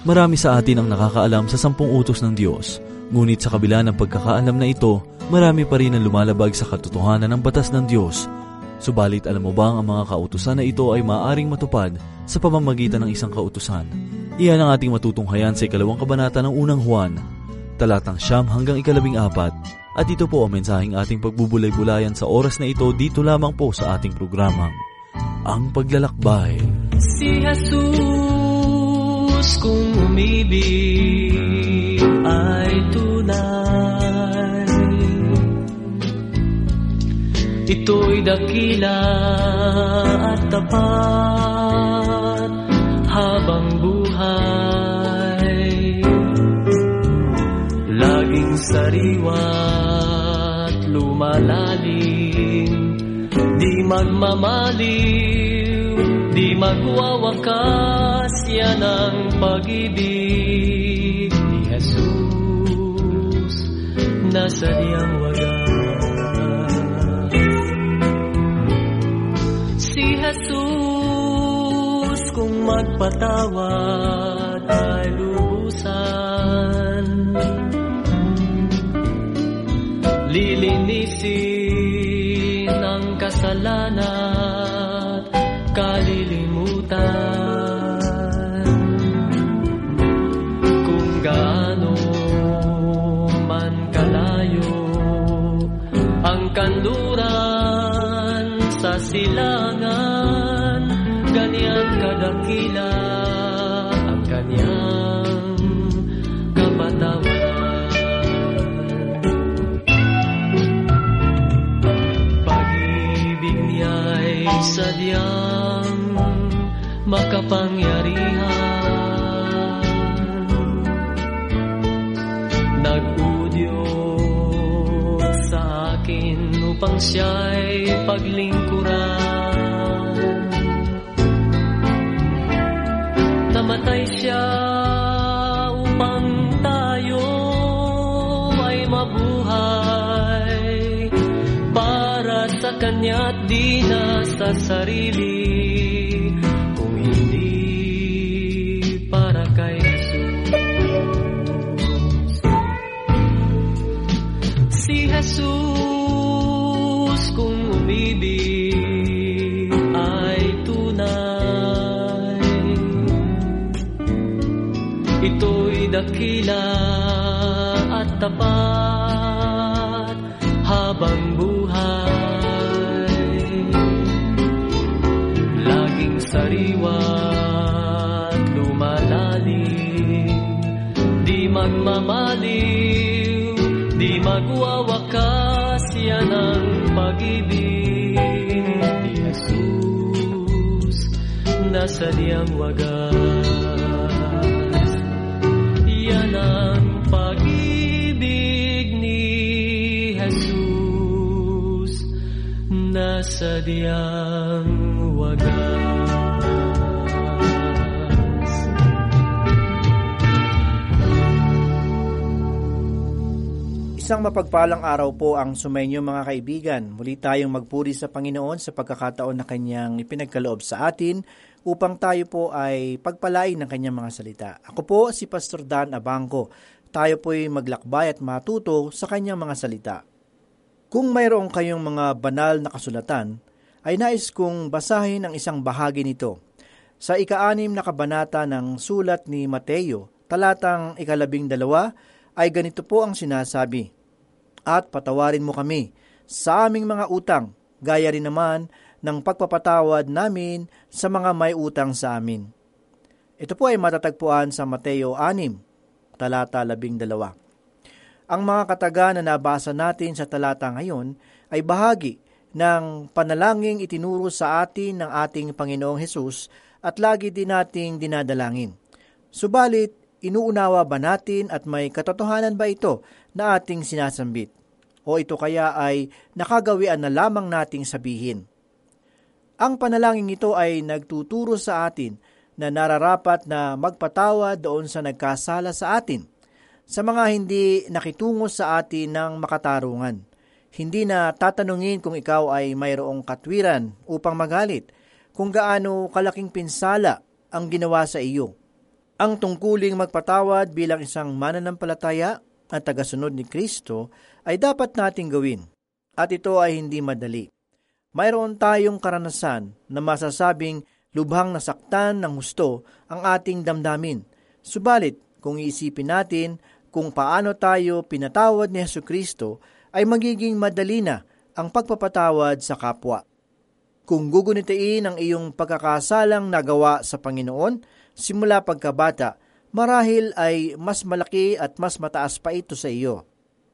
Marami sa atin ang nakakaalam sa 10 utos ng Diyos. Ngunit sa kabila ng pagkakaalam na ito, marami pa rin ang lumalabag sa katotohanan ng batas ng Diyos. Subalit alam mo bang ang mga kautusan na ito ay maaaring matupad sa pamamagitan ng isang kautusan? Iyan ang ating matutunghayan sa 2 kabanata ng unang Juan, talatang 9 hanggang 14. At ito po ang mensaheng ating pagbubulay-bulayan sa oras na ito dito lamang po sa ating programang Ang Paglalakbay. Si Jesus kung umibig ay tunay, ito'y dakila at tapat habang buhay, laging sariwa at lumalalim, di magmamaliw, di magwawakas, yan ang pag-ibig ni Jesus na sadyang wagas. Si Jesus kung magpatawad ay lubusan, lilinisin ang kasalanan, kalilimutan kung gaano man kalayo ang kanluran sa silangan, ganyan kadakila ang kanyang kapatawaran. Pag-ibig niya'y sadyang makapangyarihan, nag-udyok sa akin upang siya'y paglingkuran. Namatay siya upang tayo ay mabuhay, para sa kanya't di na sa sarili, kung hindi para kay Jesus. Si Jesus kung umibig ay tunay, ito'y dakila at tapat habang buhay, laging sariwa at lumalalim, di magmamaliw, di magwawakas, yan ang pag-ibig ni Jesus na sadyang wagas. Yan ang pag-ibig ni Jesus na sadyang wagas. Isang mapagpalang araw po ang sumainyo mga kaibigan. Muli tayong magpuri sa Panginoon sa pagkakataon na Kanyang ipinagkaloob sa atin upang tayo po ay pagpalain ng Kanyang mga salita. Ako po si Pastor Dan Abangco. Tayo po ay maglakbay at matuto sa Kanyang mga salita. Kung mayroong kayong mga banal na kasulatan, ay nais kong basahin ang isang bahagi nito. Sa 6 na kabanata ng sulat ni Mateo, talatang 12, ay ganito po ang sinasabi, "At patawarin mo kami sa aming mga utang, gaya rin naman ng pagpapatawad namin sa mga may utang sa amin." Ito po ay matatagpuan sa Mateo 6, talata 12. Ang mga kataga na nabasa natin sa talata ngayon ay bahagi ng panalangin itinuro sa atin ng ating Panginoong Hesus at lagi din nating dinadalangin. Subalit, inuunawa ba natin at may katotohanan ba ito na ating sinasambit? O ito kaya ay nakagawian na lamang nating sabihin? Ang panalangin ito ay nagtuturo sa atin na nararapat na magpatawad doon sa nagkasala sa atin, sa mga hindi nakitungo sa atin ng makatarungan. Hindi na tatanungin kung ikaw ay mayroong katwiran upang magalit, kung gaano kalaking pinsala ang ginawa sa iyo. Ang tungkuling magpatawad bilang isang mananampalataya at tagasunod ni Kristo ay dapat nating gawin, at ito ay hindi madali. Mayroon tayong karanasan na masasabing lubhang nasaktan ng husto ang ating damdamin. Subalit, kung iisipin natin kung paano tayo pinatawad ni Jesucristo, ay magiging madali na ang pagpapatawad sa kapwa. Kung gugunitain ang iyong pagkakasalang nagawa sa Panginoon, simula pagkabata, marahil ay mas malaki at mas mataas pa ito sa iyo.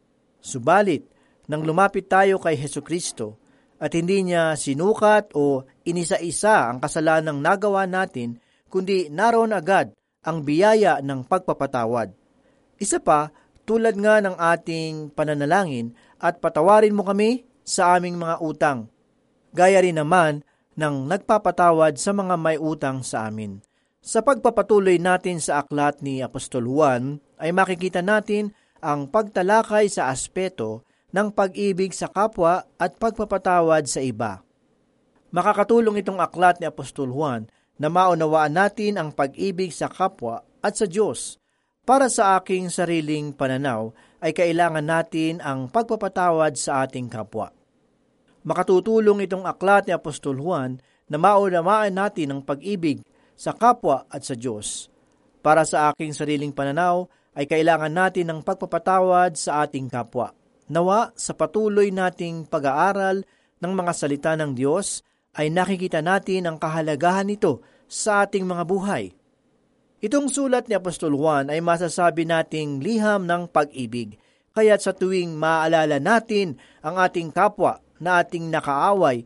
Subalit, nang lumapit tayo kay Jesucristo at hindi niya sinukat o inisa-isa ang kasalanang nagawa natin, kundi naroon agad ang biyaya ng pagpapatawad. Isa pa, tulad nga ng ating pananalangin at patawarin mo kami sa aming mga utang. Gaya rin naman ng nagpapatawad sa mga may utang sa amin. Sa pagpapatuloy natin sa aklat ni Apostol Juan, ay makikita natin ang pagtalakay sa aspeto ng pag-ibig sa kapwa at pagpapatawad sa iba. Makakatulong itong aklat ni Apostol Juan na maunawaan natin ang pag-ibig sa kapwa at sa Diyos. Para sa aking sariling pananaw, ay kailangan natin ang pagpapatawad sa ating kapwa. Makatutulong itong aklat ni Apostol Juan na maunawaan natin ang pag-ibig sa kapwa at sa Diyos. Para sa aking sariling pananaw, ay kailangan natin ng pagpapatawad sa ating kapwa. Nawa sa patuloy nating pag-aaral ng mga salita ng Diyos ay nakikita natin ang kahalagahan nito sa ating mga buhay. Itong sulat ni Apostol Juan ay masasabi nating liham ng pag-ibig, kaya't sa tuwing maaalala natin ang ating kapwa na ating nakaaway,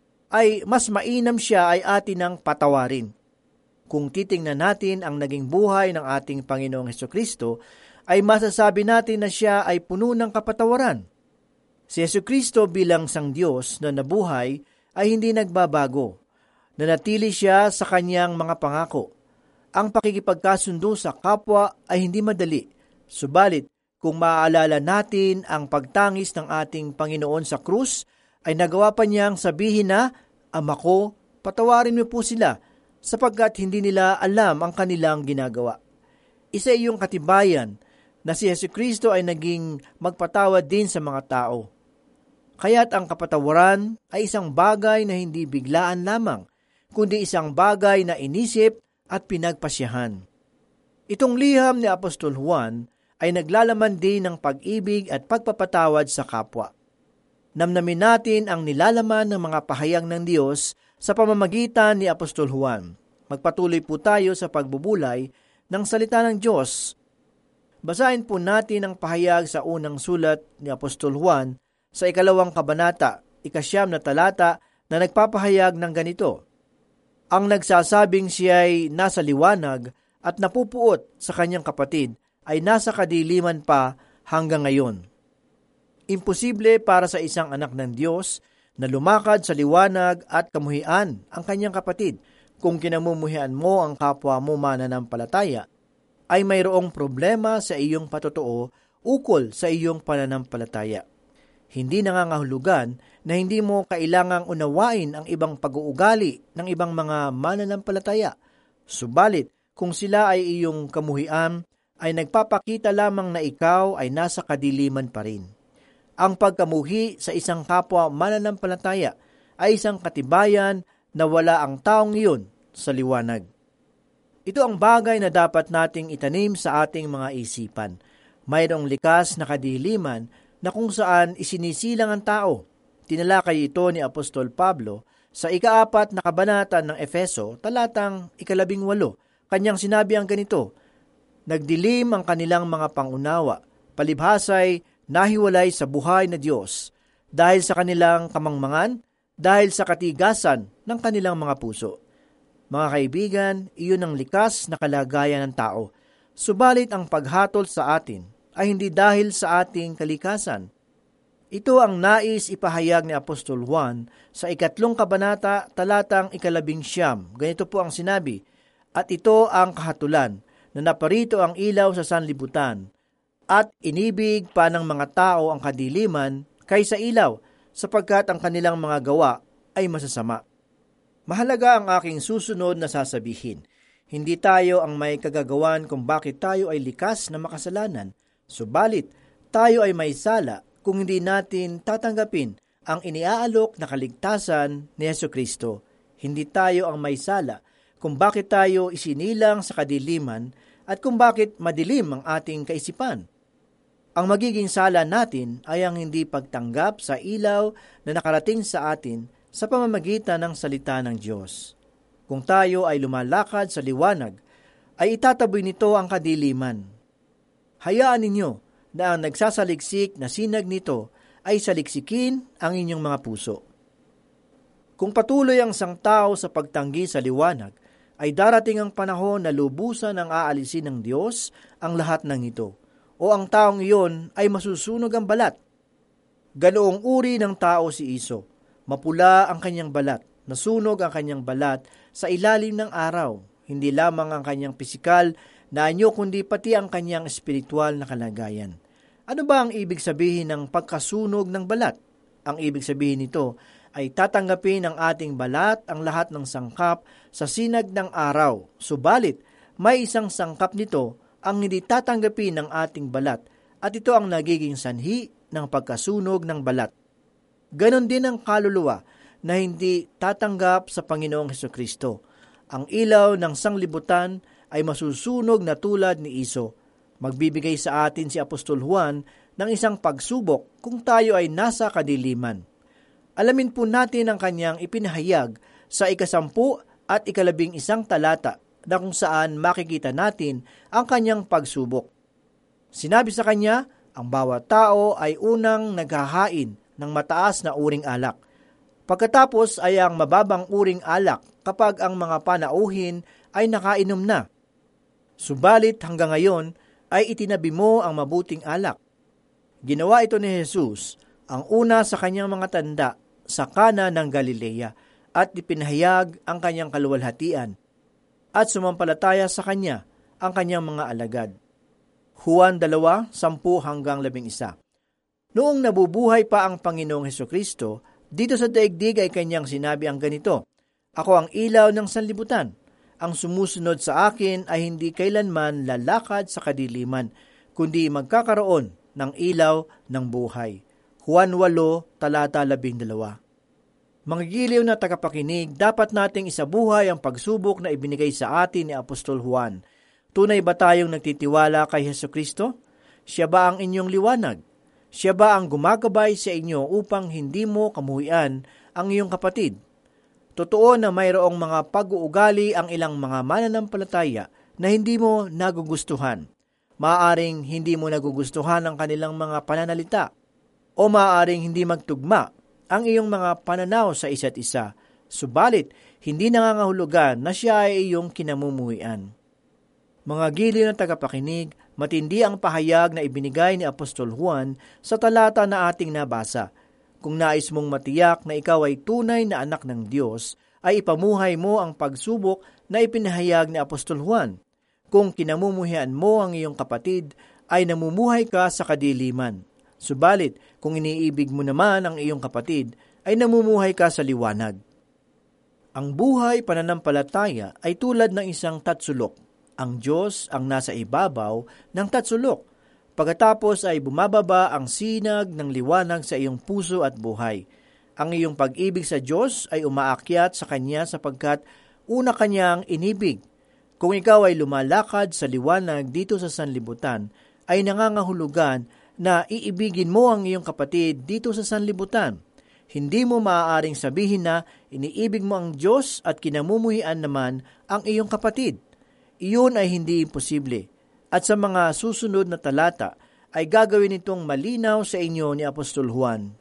ay mas mainam siya ay atin ng patawarin. Kung titingnan natin ang naging buhay ng ating Panginoong Hesukristo, ay masasabi natin na siya ay puno ng kapatawaran. Si Hesukristo bilang sang Diyos na nabuhay ay hindi nagbabago. Nanatili siya sa kanyang mga pangako. Ang pakikipagkasundo sa kapwa ay hindi madali. Subalit, kung maaalala natin ang pagtangis ng ating Panginoon sa krus, ay nagawa pa niyang sabihin na, Ama ko, patawarin mo po sila, sapagkat hindi nila alam ang kanilang ginagawa. Isa iyong katibayan na si Jesucristo ay naging magpatawad din sa mga tao. Kaya't ang kapatawaran ay isang bagay na hindi biglaan lamang, kundi isang bagay na inisip at pinagpasyahan. Itong liham ni Apostol Juan ay naglalaman din ng pag-ibig at pagpapatawad sa kapwa. Namnamin natin ang nilalaman ng mga pahayag ng Diyos sa pamamagitan ni Apostol Juan. Magpatuloy po tayo sa pagbubulay ng salita ng Diyos. Basahin po natin ang pahayag sa unang sulat ni Apostol Juan sa 2 kabanata, 9 na talata na nagpapahayag ng ganito. Ang nagsasabing siya'y nasa liwanag at napupuot sa kanyang kapatid ay nasa kadiliman pa hanggang ngayon. Imposible para sa isang anak ng Diyos na lumakad sa liwanag at kamuhian ang kanyang kapatid. Kung kinamumuhian mo ang kapwa mo mananampalataya, ay mayroong problema sa iyong patotoo ukol sa iyong pananampalataya. Hindi nangangahulugan na hindi mo kailangang unawain ang ibang pag-uugali ng ibang mga mananampalataya. Subalit, kung sila ay iyong kamuhian, ay nagpapakita lamang na ikaw ay nasa kadiliman pa rin. Ang pagkamuhi sa isang kapwa mananampalataya ay isang katibayan na wala ang taong iyon sa liwanag. Ito ang bagay na dapat nating itanim sa ating mga isipan. Mayroong likas na kadiliman na kung saan isinisilang ang tao. Tinalakay ito ni Apostol Pablo sa 4 na kabanata ng Efeso, talatang 18. Kanyang sinabi ang ganito, Nagdilim ang kanilang mga pangunawa, palibhasay nahiwalay sa buhay na Diyos, dahil sa kanilang kamangmangan, dahil sa katigasan ng kanilang mga puso. Mga kaibigan, iyon ang likas na kalagayan ng tao. Subalit ang paghatol sa atin ay hindi dahil sa ating kalikasan. Ito ang nais ipahayag ni Apostol Juan sa 3 kabanata, talatang 19. Ganito po ang sinabi, At ito ang kahatulan, na naparito ang ilaw sa sanlibutan, at inibig pa ng mga tao ang kadiliman kaysa ilaw, sapagkat ang kanilang mga gawa ay masasama. Mahalaga ang aking susunod na sasabihin. Hindi tayo ang may kagagawan kung bakit tayo ay likas na makasalanan, subalit tayo ay may sala kung hindi natin tatanggapin ang iniaalok na kaligtasan ni Jesucristo. Hindi tayo ang may sala kung bakit tayo isinilang sa kadiliman at kung bakit madilim ang ating kaisipan. Ang magiging sala natin ay ang hindi pagtanggap sa ilaw na nakarating sa atin sa pamamagitan ng salita ng Diyos. Kung tayo ay lumalakad sa liwanag, ay itataboy nito ang kadiliman. Hayaan ninyo na ang nagsasaliksik na sinag nito ay saliksikin ang inyong mga puso. Kung patuloy ang sangtao sa pagtanggi sa liwanag, ay darating ang panahon na lubusan ang aalisin ng Diyos ang lahat ng ito, o ang taong iyon ay masusunog ang balat. Ganoong uri ng tao si Iso, mapula ang kanyang balat, nasunog ang kanyang balat sa ilalim ng araw, hindi lamang ang kanyang pisikal na anyo kundi pati ang kanyang espiritual na kalagayan. Ano ba ang ibig sabihin ng pagkasunog ng balat? Ang ibig sabihin nito ay tatanggapin ng ating balat ang lahat ng sangkap sa sinag ng araw. Subalit, may isang sangkap nito ang hindi tatanggapin ng ating balat at ito ang nagiging sanhi ng pagkasunog ng balat. Ganon din ang kaluluwa na hindi tatanggap sa Panginoong Hesukristo. Ang ilaw ng sanglibutan ay masusunog na tulad ni Iso. Magbibigay sa atin si Apostol Juan ng isang pagsubok kung tayo ay nasa kadiliman. Alamin po natin ang kanyang ipinahayag sa 10 at 11 talata na kung saan makikita natin ang kanyang pagsubok. Sinabi sa kanya, ang bawat tao ay unang naghahain ng mataas na uring alak. Pagkatapos ay ang mababang uring alak kapag ang mga panauhin ay nakainom na. Subalit hanggang ngayon ay itinabi mo ang mabuting alak. Ginawa ito ni Jesus, ang una sa kanyang mga tanda sa Kana ng Galilea, at ipinahayag ang kanyang kaluwalhatian at sumampalataya sa kanya ang kanyang mga alagad. Juan 2:10-11. Noong nabubuhay pa ang Panginoong Hesukristo, dito sa daigdig ay kanyang sinabi ang ganito, "Ako ang ilaw ng sanlibutan. Ang sumusunod sa akin ay hindi kailanman lalakad sa kadiliman, kundi magkakaroon ng ilaw ng buhay." Juan 8:12. Mga giliw na tagapakinig, dapat nating isabuhay ang pagsubok na ibinigay sa atin ni Apostol Juan. Tunay ba tayong nagtitiwala kay Hesukristo? Siya ba ang inyong liwanag? Siya ba ang gumagabay sa inyo upang hindi mo kamuhian ang iyong kapatid? Totoo na mayroong mga pag-uugali ang ilang mga mananampalataya na hindi mo nagugustuhan. Maaaring hindi mo nagugustuhan ang kanilang mga pananalita o maaaring hindi magtugma ang iyong mga pananaw sa isa't isa. Subalit, hindi nangangahulugan na siya ay iyong kinamumuhian. Mga giliw na tagapakinig, matindi ang pahayag na ibinigay ni Apostol Juan sa talata na ating nabasa. Kung nais mong matiyak na ikaw ay tunay na anak ng Diyos, ay ipamuhay mo ang pagsubok na ipinahayag ni Apostol Juan. Kung kinamumuhian mo ang iyong kapatid, ay namumuhay ka sa kadiliman. Subalit, kung iniibig mo naman ang iyong kapatid, ay namumuhay ka sa liwanag. Ang buhay pananampalataya ay tulad ng isang tatsulok. Ang Diyos ang nasa ibabaw ng tatsulok. Pagkatapos ay bumababa ang sinag ng liwanag sa iyong puso at buhay. Ang iyong pag-ibig sa Diyos ay umaakyat sa Kanya sapagkat una Kanyang inibig. Kung ikaw ay lumalakad sa liwanag dito sa sanlibutan, ay nangangahulugan na iibigin mo ang iyong kapatid dito sa sanlibutan. Hindi mo maaaring sabihin na iniibig mo ang Diyos at kinamumuhian naman ang iyong kapatid. Iyon ay hindi imposible. At sa mga susunod na talata ay gagawin itong malinaw sa inyo ni Apostol Juan.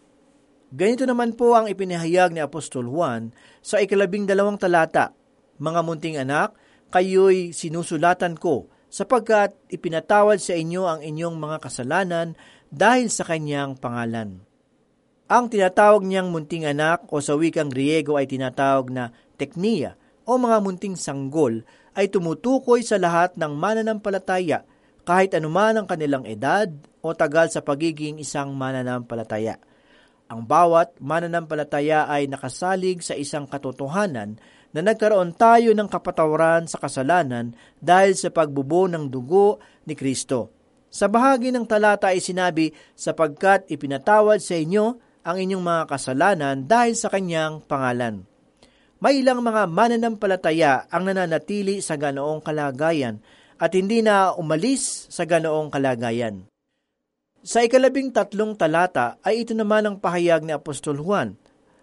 Ganito naman po ang ipinahayag ni Apostol Juan sa 12 talata. Mga munting anak, kayo'y sinusulatan ko sapagkat ipinatawad sa inyo ang inyong mga kasalanan dahil sa kanyang pangalan. Ang tinatawag niyang munting anak o sa wikang Griego ay tinatawag na teknia o mga munting sanggol ay tumutukoy sa lahat ng mananampalataya kahit anuman ang kanilang edad o tagal sa pagiging isang mananampalataya. Ang bawat mananampalataya ay nakasalig sa isang katotohanan na nagkaroon tayo ng kapatawaran sa kasalanan dahil sa pagbubo ng dugo ni Kristo. Sa bahagi ng talata ay sinabi, sapagkat ipinatawad sa inyo ang inyong mga kasalanan dahil sa kanyang pangalan. May ilang mga mananampalataya ang nananatili sa ganoong kalagayan at hindi na umalis sa ganoong kalagayan. Sa 13 talata ay ito naman ang pahayag ni Apostol Juan.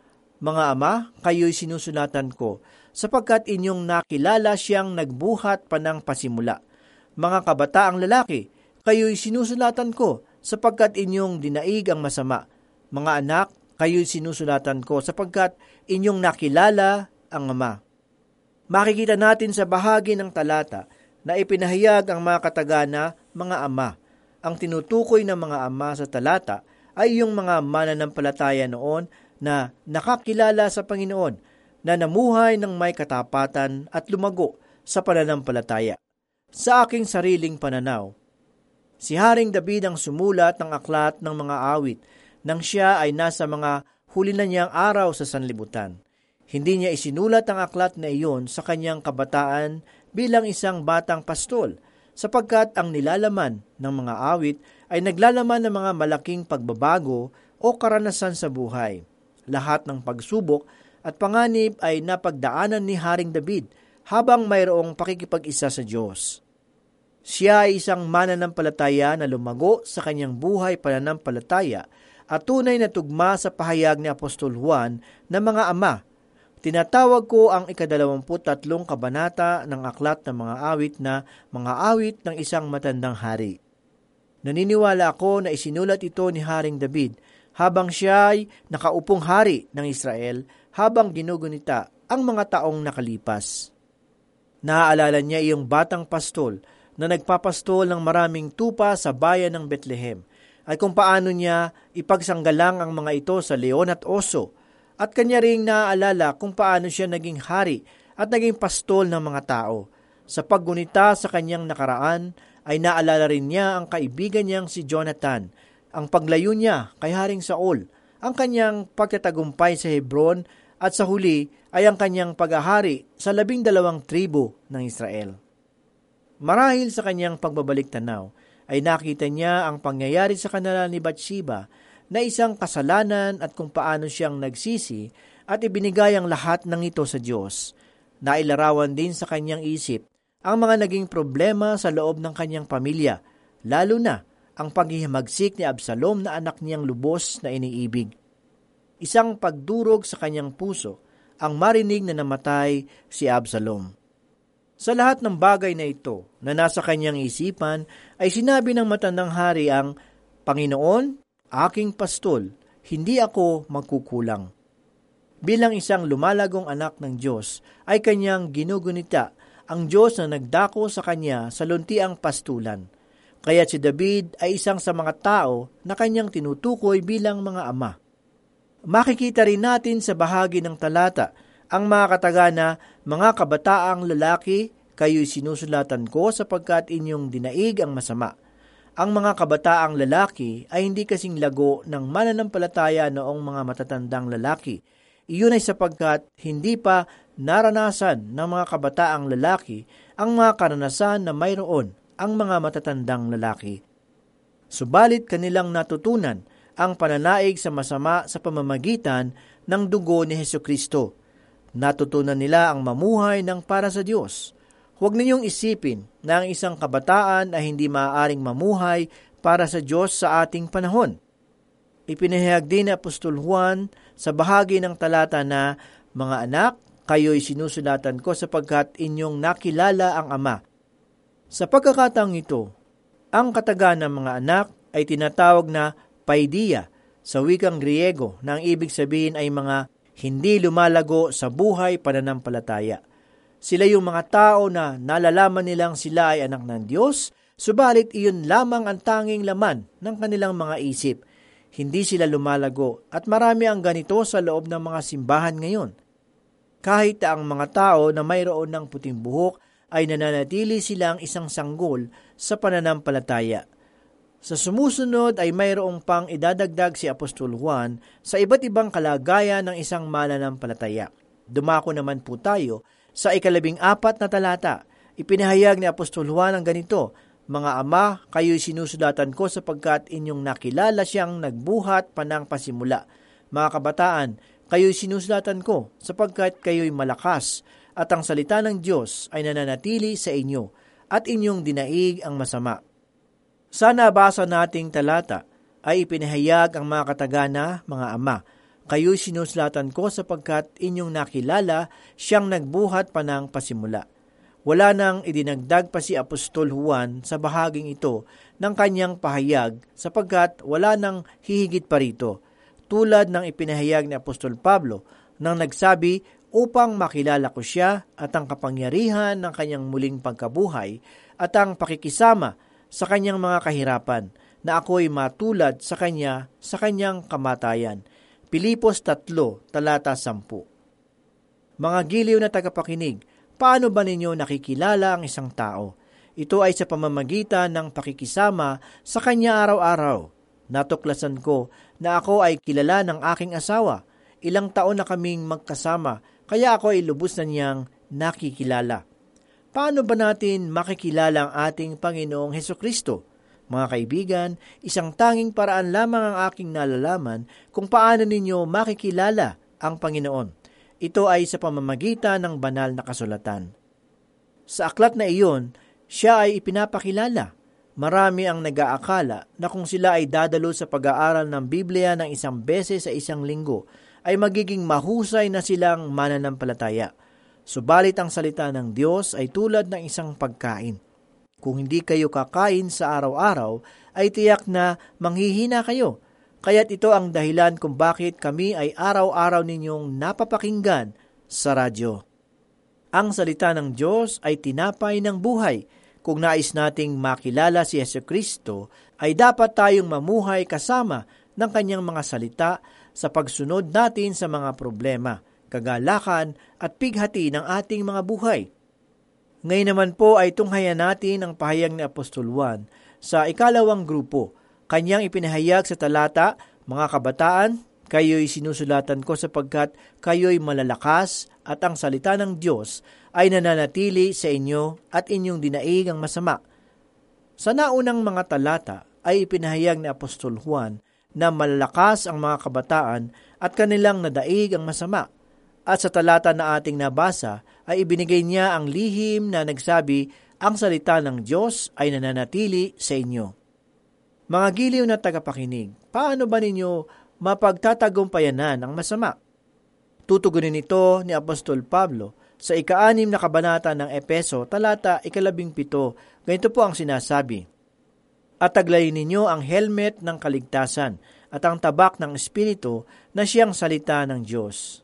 Mga ama, kayo'y sinusulatan ko, sapagkat inyong nakilala siyang nagbuhat pa ng pasimula. Mga kabataang lalaki, kayo'y sinusulatan ko, sapagkat inyong dinaig ang masama. Mga anak, kayo'y sinusulatan ko, sapagkat inyong nakilala ang Ama. Makikita natin sa bahagi ng talata na ipinahayag ang mga katagana, mga ama. Ang tinutukoy ng mga ama sa talata ay yung mga mananampalataya noon na nakakilala sa Panginoon, na namuhay ng may katapatan at lumago sa pananampalataya. Sa aking sariling pananaw, si Haring David ang sumulat ng aklat ng mga awit nang siya ay nasa mga huli na niyang araw sa sanlibutan. Hindi niya isinulat ang aklat na iyon sa kanyang kabataan bilang isang batang pastol, sapagkat ang nilalaman ng mga awit ay naglalaman ng mga malaking pagbabago o karanasan sa buhay. Lahat ng pagsubok at panganib ay napagdaanan ni Haring David habang mayroong pakikipag-isa sa Diyos. Siya ay isang mananampalataya na lumago sa kanyang buhay pananampalataya at tunay na tugma sa pahayag ni Apostol Juan na mga ama. Tinatawag ko ang 23 kabanata ng aklat ng mga awit na mga awit ng isang matandang hari. Naniniwala ako na isinulat ito ni Haring David habang siya ay nakaupong hari ng Israel habang ginugunita ang mga taong nakalipas. Naaalala niya iyong batang pastol na nagpapastol ng maraming tupa sa bayan ng Bethlehem at kung paano niya ipagsanggalang ang mga ito sa leon at oso, at kanya ring naaalala kung paano siya naging hari at naging pastol ng mga tao. Sa paggunita sa kanyang nakaraan ay naalala rin niya ang kaibigan niyang si Jonathan, ang paglayo niya kay Haring Saul, ang kanyang pagtatagumpay sa Hebron at sa huli ay ang kanyang paghahari sa 12 tribo ng Israel. Marahil sa kanyang pagbabalik tanaw ay nakita niya ang pangyayari sa kanila ni Bathsheba na isang kasalanan at kung paano siyang nagsisi at ibinigay ang lahat ng ito sa Diyos. Nailarawan din sa kanyang isip ang mga naging problema sa loob ng kanyang pamilya, lalo na ang paghihimagsik ni Absalom na anak niyang lubos na iniibig. Isang pagdurog sa kanyang puso ang marinig na namatay si Absalom. Sa lahat ng bagay na ito na nasa kanyang isipan ay sinabi ng matandang hari ang, Panginoon, aking pastol, hindi ako magkukulang. Bilang isang lumalagong anak ng Diyos, ay kanyang ginugunita ang Diyos na nagdako sa kanya sa luntiang pastulan. Kaya si David ay isang sa mga tao na kanyang tinutukoy bilang mga ama. Makikita rin natin sa bahagi ng talata ang mga katagana, mga kabataang lalaki, kayo'y sinusulatan ko sapagkat inyong dinaig ang masama. Ang mga kabataang lalaki ay hindi kasing lago ng mananampalataya noong mga matatandang lalaki. Iyon ay sapagkat hindi pa naranasan ng mga kabataang lalaki ang mga karanasan na mayroon ang mga matatandang lalaki. Subalit kanilang natutunan ang pananaig sa masama sa pamamagitan ng dugo ni Hesukristo. Natutunan nila ang mamuhay ng para sa Diyos. Huwag ninyong isipin na ang isang kabataan ay hindi maaaring mamuhay para sa Diyos sa ating panahon. Ipinahayag din ni Apostol Juan sa bahagi ng talata na, Mga anak, kayo'y sinusulatan ko sapagkat inyong nakilala ang Ama. Sa pagkakataong ito, ang kataga ng mga anak ay tinatawag na paidia sa wikang Griego na ang ibig sabihin ay mga hindi lumalago sa buhay pananampalataya. Sila yung mga tao na nalalaman nilang sila ay anak ng Diyos, subalit iyon lamang ang tanging laman ng kanilang mga isip. Hindi sila lumalago at marami ang ganito sa loob ng mga simbahan ngayon. Kahit ang mga tao na mayroon ng puting buhok ay nananatili silang isang sanggol sa pananampalataya. Sa sumusunod ay mayroong pang idadagdag si Apostol Juan sa iba't ibang kalagayan ng isang mananampalataya. Dumako naman po tayo sa 14 na talata. Ipinahayag ni Apostol Juan ang ganito, "Mga ama, kayo'y sinusulatan ko sapagkat inyong nakilala siyang nagbuhat panang pasimula. Mga kabataan, kayo'y sinusulatan ko sapagkat kayo'y malakas at ang salita ng Diyos ay nananatili sa inyo at inyong dinaig ang masama." Sa nabasa nating talata ay ipinahayag ang mga katagana, "Mga ama, kayo'y sinusulatan ko sapagkat inyong nakilala siyang nagbuhat panang pasimula." Wala nang idinagdag pa si Apostol Juan sa bahaging ito ng kanyang pahayag sapagkat wala nang hihigit pa rito. Tulad ng ipinahayag ni Apostol Pablo nang nagsabi, "Upang makilala ko siya at ang kapangyarihan ng kanyang muling pagkabuhay at ang pakikisama sa kanyang mga kahirapan, na ako'y matulad sa kanya sa kanyang kamatayan." Pilipos 3, talata 10. Mga giliw na tagapakinig, paano ba ninyo nakikilala ang isang tao? Ito ay sa pamamagitan ng pakikisama sa kanya araw-araw. Natuklasan ko na ako ay kilala ng aking asawa. Ilang taon na kaming magkasama, kaya ako ay lubos na niyang nakikilala. Paano ba natin makikilala ang ating Panginoong Hesukristo? Mga kaibigan, isang tanging paraan lamang ang aking nalalaman kung paano ninyo makikilala ang Panginoon. Ito ay sa pamamagitan ng banal na kasulatan. Sa aklat na iyon, siya ay ipinapakilala. Marami ang nag-aakala na kung sila ay dadalo sa pag-aaral ng Biblia ng isang beses sa isang linggo, ay magiging mahusay na silang mananampalataya. Subalit ang salita ng Diyos ay tulad ng isang pagkain. Kung hindi kayo kakain sa araw-araw, ay tiyak na manghihina kayo. Kaya't ito ang dahilan kung bakit kami ay araw-araw ninyong napapakinggan sa radyo. Ang salita ng Diyos ay tinapay ng buhay. Kung nais nating makilala si Jesucristo, ay dapat tayong mamuhay kasama ng kanyang mga salita sa pagsunod natin sa mga problema, kagalakan at pighati ng ating mga buhay. Ngayon naman po ay tunghayan natin ang pahayag ni Apostol Juan sa 2 grupo. Kanyang ipinahayag sa talata, "Mga kabataan, kayo'y sinusulatan ko sapagkat kayo'y malalakas at ang salita ng Diyos ay nananatili sa inyo at inyong dinaig ang masama." Sa naunang mga talata ay ipinahayag ni Apostol Juan na malalakas ang mga kabataan at kanilang nadaig ang masama. At sa talata na ating nabasa ay ibinigay niya ang lihim na nagsabi, "Ang salita ng Diyos ay nananatili sa inyo." Mga giliw na tagapakinig, paano ba ninyo mapagtatagumpayanan ang masama? Tutugunin ito ni Apostol Pablo sa 6 na kabanata ng Epeso, talata 17. Ganito po ang sinasabi, "At taglayin ninyo ang helmet ng kaligtasan at ang tabak ng Espiritu na siyang salita ng Diyos."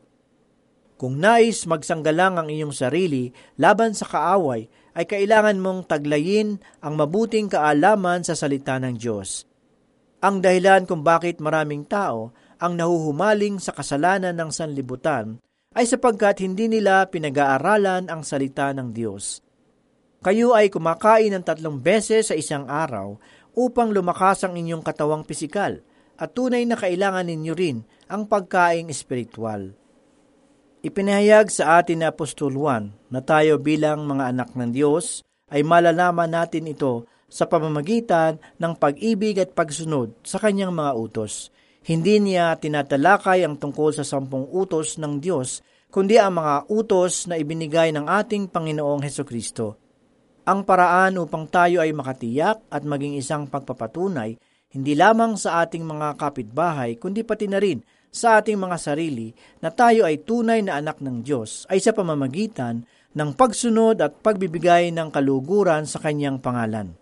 Kung nais magsanggalang ang iyong sarili laban sa kaaway, ay kailangan mong taglayin ang mabuting kaalaman sa salita ng Diyos. Ang dahilan kung bakit maraming tao ang nahuhumaling sa kasalanan ng sanlibutan ay sapagkat hindi nila pinag-aaralan ang salita ng Diyos. Kayo ay kumakain ng 3 beses sa isang araw upang lumakas ang inyong katawang pisikal at tunay na kailangan ninyo rin ang pagkaing espiritual. Ipinahayag sa atin ni Apostol Juan na tayo bilang mga anak ng Diyos ay malalaman natin ito sa pamamagitan ng pag-ibig at pagsunod sa kanyang mga utos. Hindi niya tinatalakay ang tungkol sa 10 utos ng Diyos, kundi ang mga utos na ibinigay ng ating Panginoong Hesukristo. Ang paraan upang tayo ay makatiyak at maging isang pagpapatunay, hindi lamang sa ating mga kapitbahay, kundi pati na rin sa ating mga sarili na tayo ay tunay na anak ng Diyos ay sa pamamagitan ng pagsunod at pagbibigay ng kaluguran sa kanyang pangalan.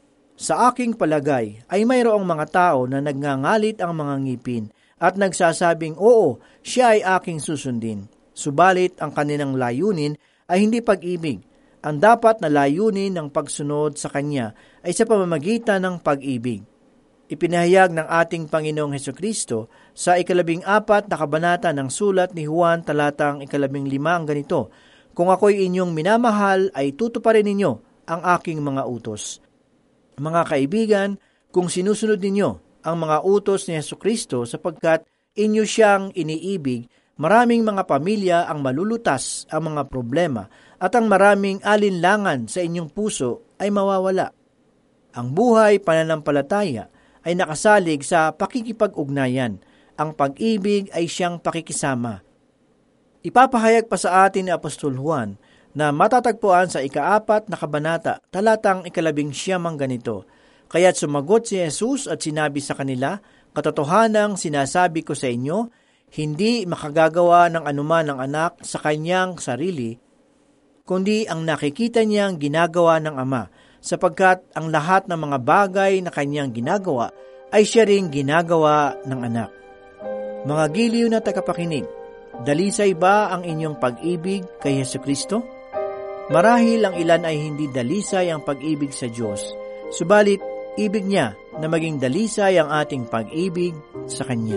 Sa aking palagay ay mayroong mga tao na nagngangalit ang mga ngipin at nagsasabing, "Oo, siya ay aking susundin." Subalit ang kanilang layunin ay hindi pag-ibig. Ang dapat na layunin ng pagsunod sa kanya ay sa pamamagitan ng pag-ibig. Ipinahayag ng ating Panginoong Hesukristo sa 14 na kabanata ng sulat ni Juan talatang 15 ang ganito, "Kung ako'y inyong minamahal, ay tutuparin ninyo ang aking mga utos." Mga kaibigan, kung sinusunod ninyo ang mga utos ni Hesukristo sapagkat inyo siyang iniibig, Maraming mga pamilya ang malulutas ang mga problema at ang maraming alinlangan sa inyong puso ay mawawala. Ang buhay pananampalataya ay nakasalig sa pakikipag-ugnayan. Ang pag-ibig ay siyang pakikisama. Ipapahayag pa sa atin ni Apostol Juan na matatagpuan sa 4 na kabanata, talatang 19 ganito. Kaya't sumagot si Jesus at sinabi sa kanila, katotohanang sinasabi ko sa inyo, hindi makagagawa ng anuman ng anak sa kanyang sarili, kundi ang nakikita niyang ginagawa ng Ama, sapagkat ang lahat ng mga bagay na kanyang ginagawa ay siya ring ginagawa ng anak. Mga giliw na tagapakinig, dalisay ba ang inyong pag-ibig kay Jesucristo? Marahil ang ilan ay hindi dalisay ang pag-ibig sa Diyos, subalit ibig niya na maging dalisay ang ating pag-ibig sa Kanya.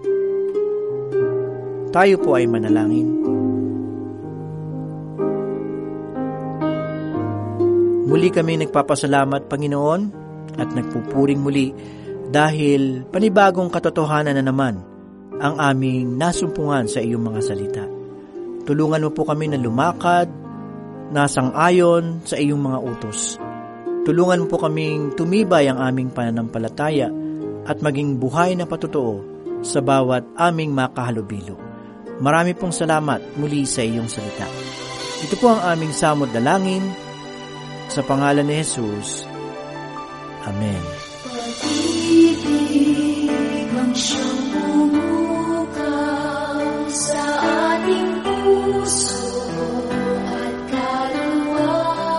Tayo po ay manalangin. Muli kami nagpapasalamat, Panginoon, at nagpupuring muli dahil panibagong katotohanan na naman ang aming nasumpungan sa iyong mga salita. Tulungan mo po kami na lumakad, nasang-ayon sa iyong mga utos. Tulungan mo po kaming tumibay ang aming pananampalataya at maging buhay na patotoo sa bawat aming makahalubilo. Marami pong salamat muli sa iyong salita. Ito po ang aming samot dalangin sa pangalan ni Jesus. Amen. Pag-ibig ang siyang bumukaw sa ating puso at kaluluwa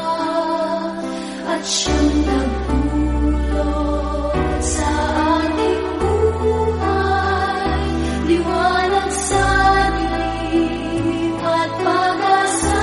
at siyang nagdulot sa ating buhay, liwanag sa dilim at pag-asa.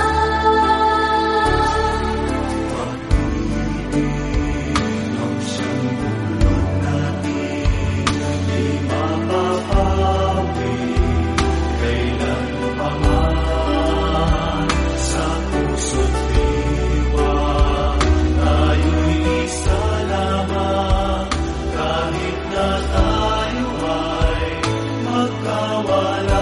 Kahit na tayo ay magkawala.